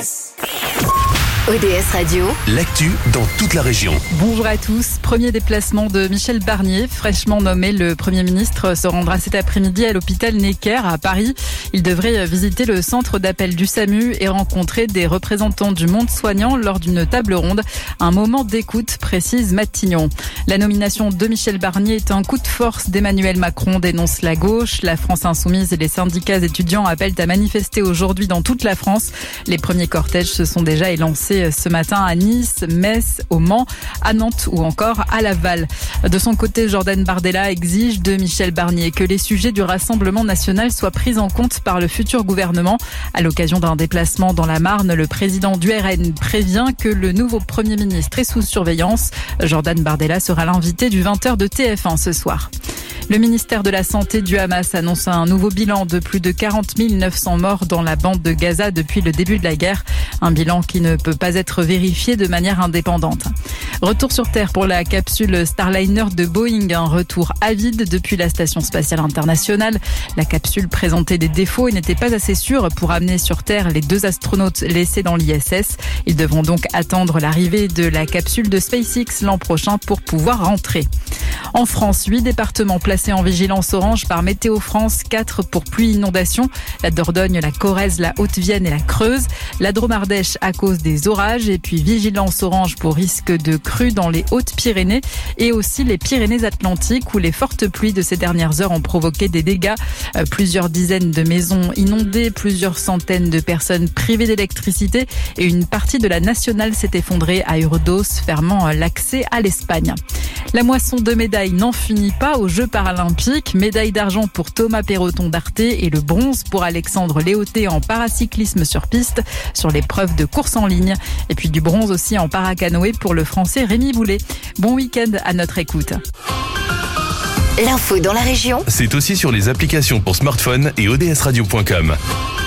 ODS Radio, l'actu dans toute la région. Bonjour à tous. Premier déplacement de Michel Barnier, fraîchement nommé. Le Premier ministre se rendra cet après-midi à l'hôpital Necker à Paris. Il devrait visiter le centre d'appel du SAMU et rencontrer des représentants du monde soignant lors d'une table ronde. Un moment d'écoute, précise Matignon. La nomination de Michel Barnier est un coup de force d'Emmanuel Macron, dénonce la gauche. La France insoumise et les syndicats étudiants appellent à manifester aujourd'hui dans toute la France. Les premiers cortèges se sont déjà élancés ce matin à Nice, Metz, au Mans, à Nantes ou encore à Laval. De son côté, Jordan Bardella exige de Michel Barnier que les sujets du Rassemblement national soient pris en compte par le futur gouvernement. À l'occasion d'un déplacement dans la Marne, le président du RN prévient que le nouveau Premier ministre est sous surveillance. Jordan Bardella sera l'invité du 20h de TF1 ce soir. Le ministère de la Santé du Hamas annonce un nouveau bilan de plus de 40 900 morts dans la bande de Gaza depuis le début de la guerre. Un bilan qui ne peut pas être vérifié de manière indépendante. Retour sur Terre pour la capsule Starliner de Boeing. Un retour avide depuis la Station spatiale internationale. La capsule présentait des défauts et n'était pas assez sûre pour amener sur Terre les 2 astronautes laissés dans l'ISS. Ils devront donc attendre l'arrivée de la capsule de SpaceX l'an prochain pour pouvoir rentrer. En France, 8 départements placés en vigilance orange par Météo France, 4 pour pluie inondation, la Dordogne, la Corrèze, la Haute-Vienne et la Creuse, la Drôme-Ardèche à cause des orages et puis vigilance orange pour risque de crue dans les Hautes-Pyrénées et aussi les Pyrénées-Atlantiques où les fortes pluies de ces dernières heures ont provoqué des dégâts. Plusieurs dizaines de maisons inondées, plusieurs centaines de personnes privées d'électricité et une partie de la nationale s'est effondrée à Urdos, fermant l'accès à l'Espagne. La moisson de médailles n'en finit pas aux Jeux paralympiques. Médaille d'argent pour Thomas Perroton d'Arté et le bronze pour Alexandre Léoté en paracyclisme sur piste sur l'épreuve de course en ligne. Et puis du bronze aussi en paracanoë pour le français Rémi Boulet. Bon week-end à notre écoute. l'info dans la région. C'est aussi sur les applications pour smartphone et odsradio.com.